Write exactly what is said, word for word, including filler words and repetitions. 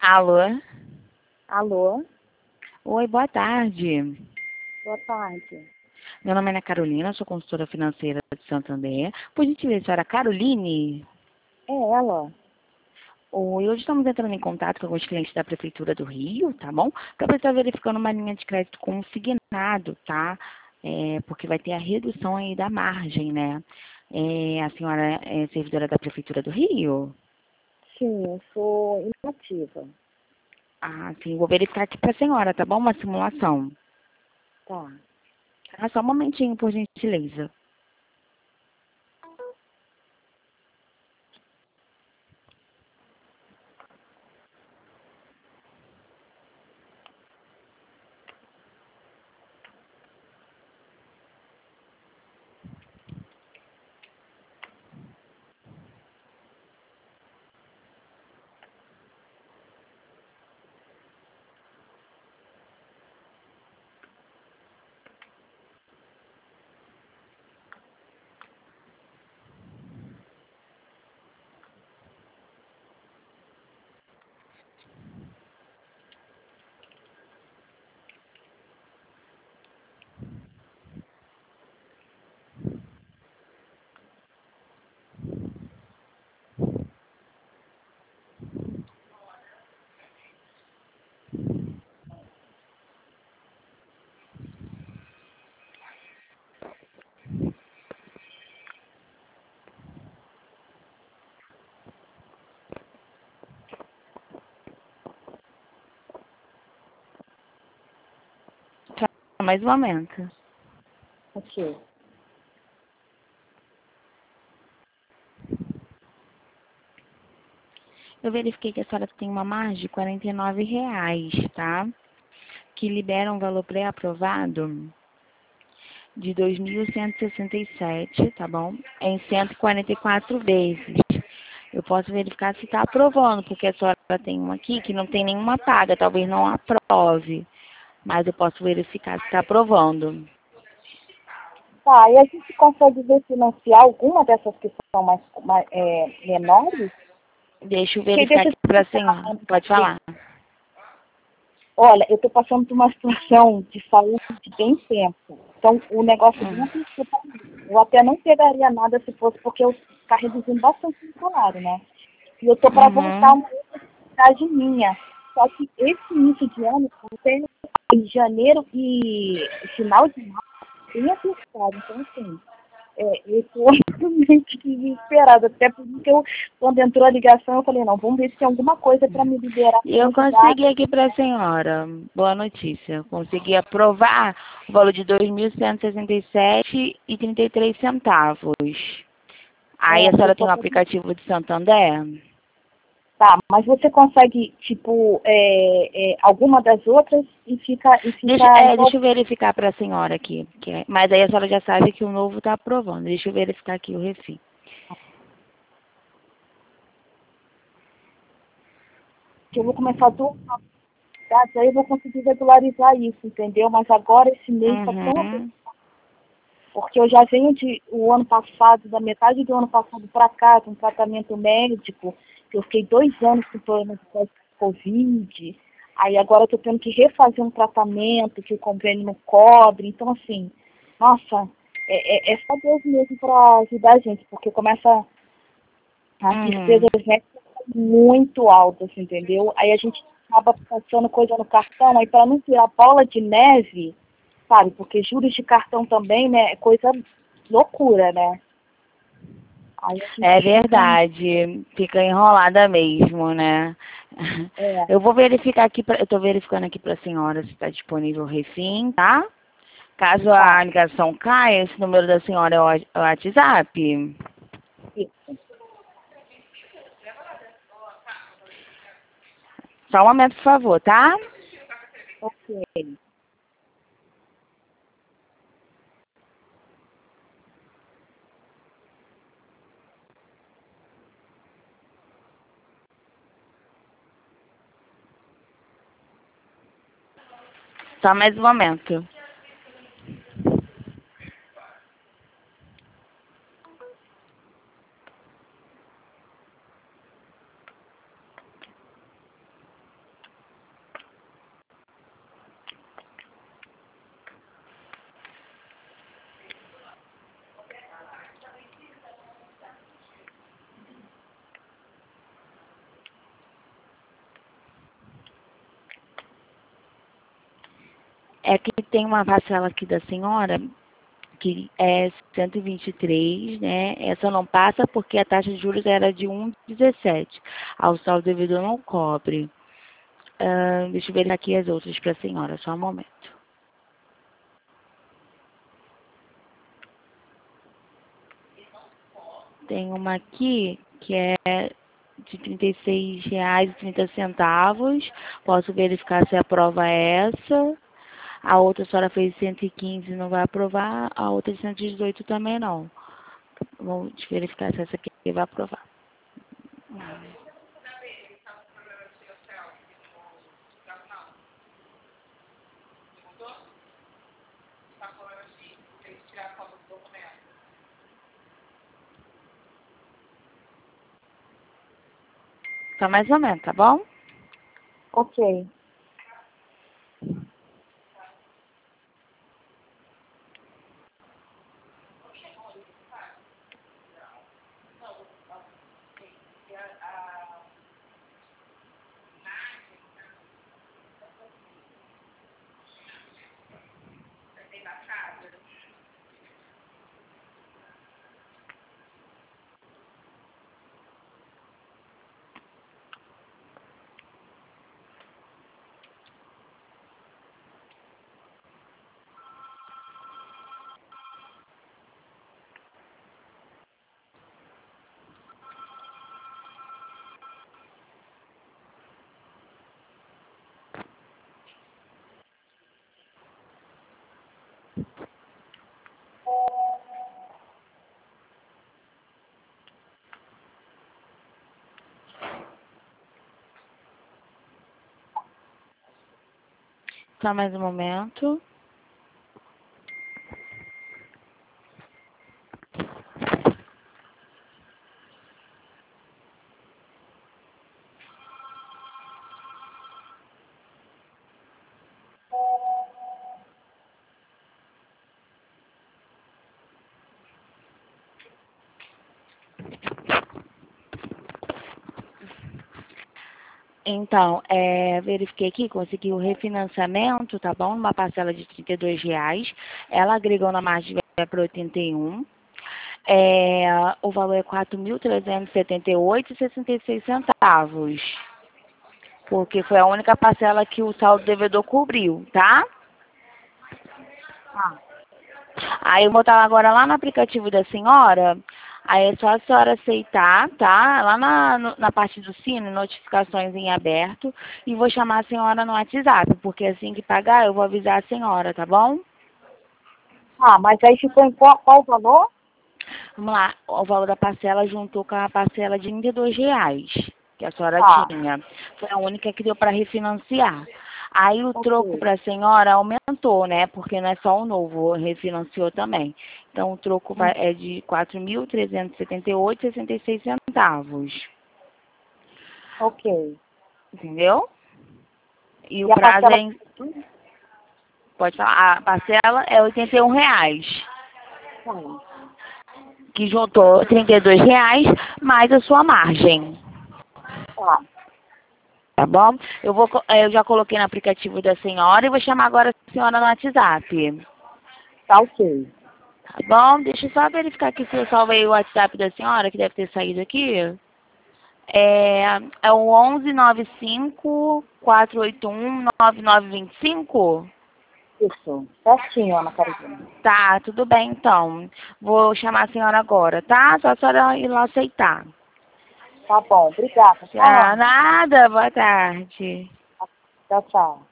Alô? Alô? Oi, boa tarde. Boa tarde. Meu nome é Ana Carolina, sou consultora financeira de Santander. Por gentileza, senhora Caroline? É ela. Oi, hoje estamos entrando em contato com alguns clientes da Prefeitura do Rio, tá bom? Para estar verificando uma linha de crédito consignado, tá? É, porque vai ter a redução aí da margem, né? É, a senhora é servidora da Prefeitura do Rio? Sim, eu sou inativa. Ah, sim, vou verificar aqui para a senhora, tá bom? Uma simulação. Tá. Ah, só um momentinho, por gentileza. Só mais um momento. Ok. Eu verifiquei que a senhora tem uma margem de quarenta e nove reais, tá? Que libera um valor pré-aprovado de dois mil cento e sessenta e sete, tá bom? Em cento e quarenta e quatro vezes. Eu posso verificar se está aprovando, porque a senhora tem uma aqui que não tem nenhuma paga, talvez não aprove. Mas eu posso verificar se está aprovando. Tá, e a gente consegue ver financiar alguma dessas que são mais, mais é, menores? Deixa eu Porque verificar deixa eu aqui para a senhora. Pode falar. Olha, eu estou passando por uma situação de saúde bem tensa. Então, o negócio Hum. muito eu até não pegaria nada se fosse porque eu está reduzindo bastante o salário, né? E eu estou para voltar a Uhum. uma cidade minha. Só que esse início de ano, até em janeiro e final de março, bem apertado. Então, assim, é, eu estou realmente desesperada. Até por isso que eu, quando entrou a ligação, eu falei, não, vamos ver se tem alguma coisa para me liberar, E para eu me ajudar. consegui aqui para a senhora, boa notícia, consegui aprovar o valor de dois mil cento e sessenta e sete e trinta e três centavos. Aí a É, eu senhora tem tô o aplicativo de Santander? Tá, mas você consegue, tipo, é, é, alguma das outras e fica, e Deixa, fica é, igual. deixa eu verificar para a senhora aqui, que é- mas aí a senhora já sabe que o novo está aprovando. Deixa eu verificar aqui o refim. Que eu vou começar duas atividades, aí eu vou conseguir regularizar isso, entendeu? Mas agora esse mês está tão apertado, Uhum, porque eu já venho de o ano passado, da metade do ano passado para cá, com tratamento médico, que eu fiquei dois anos com problema de Covid, aí agora eu estou tendo que refazer um tratamento que o convênio não cobre, então assim, nossa, é, é, é só Deus mesmo para ajudar a gente, porque começa as uhum. despesas médicas são muito altas, entendeu? Aí a gente acaba passando coisa no cartão, aí para não virar bola de neve, sabe? Porque juros de cartão também, né, é coisa loucura, né? Aí a gente É fica, verdade, fica enrolada mesmo, né? é, Eu vou verificar aqui, pra, eu estou verificando aqui para a senhora se está disponível o refim, tá? Caso a tá, ligação caia, esse número da senhora é o wa- é o WhatsApp? isso, Só um momento, por favor, tá? ok. Só mais um momento. É que tem uma parcela aqui da senhora que é cento e vinte e três, né? Essa não passa porque a taxa de juros era de um vírgula dezessete. Ao saldo devedor não cobre. Ah, deixa eu ver aqui as outras para a senhora, só um momento. Tem uma aqui que é de trinta e seis reais e trinta centavos. Posso verificar se aprova essa. A outra a senhora fez cento e quinze, não vai aprovar. A outra de cento e dezoito também não. Vamos verificar se essa aqui vai aprovar. Só mais ou menos, tá bom? Ok. Só mais um momento. Então, é, verifiquei aqui, consegui o refinanciamento, tá bom? Uma parcela de trinta e dois reais. Ela agregou na margem para oitenta e um. É, o valor é quatro mil trezentos e setenta e oito reais e sessenta e seis centavos. Porque foi a única parcela que o saldo devedor cobriu, tá? Ah, Aí eu vou botar agora lá no aplicativo da senhora. Aí é só a senhora aceitar, tá? Lá na, no- na parte do sino, notificações em aberto. E vou chamar a senhora no WhatsApp, porque assim que pagar eu vou avisar a senhora, tá bom? ah, mas aí ficou em qual, qual o valor? Vamos lá, o valor da parcela juntou com a parcela de trinta e dois reais que a senhora Ah, tinha. Foi a única que deu para refinanciar. Aí o troco ok. para a senhora aumentou, né? Porque não é só o novo, refinanciou também. Então o troco vai, Hum, é de quatro mil trezentos e setenta e oito reais e sessenta e seis centavos. ok. Entendeu? E o E a prazo parcela... é, em- pode falar, a parcela é oitenta e um reais. Hum, Que juntou trinta e dois reais mais a sua margem. tá, Tá bom? Eu, vou, co- eh, eu já coloquei no aplicativo da senhora e vou chamar agora a senhora no WhatsApp. tá ok. Tá bom? Deixa eu só verificar aqui se eu salvei o WhatsApp da senhora, que deve ter saído aqui. É, é o onze nove cinco quatro oito um nove nove dois cinco. Isso, certinho, Ana Carolina. Tá, tudo bem então. Vou chamar a senhora agora, tá? Só a senhora ir lá aceitar. Tá bom, obrigada, tá, Já Ana? nada, boa tarde. Tchau, tchau.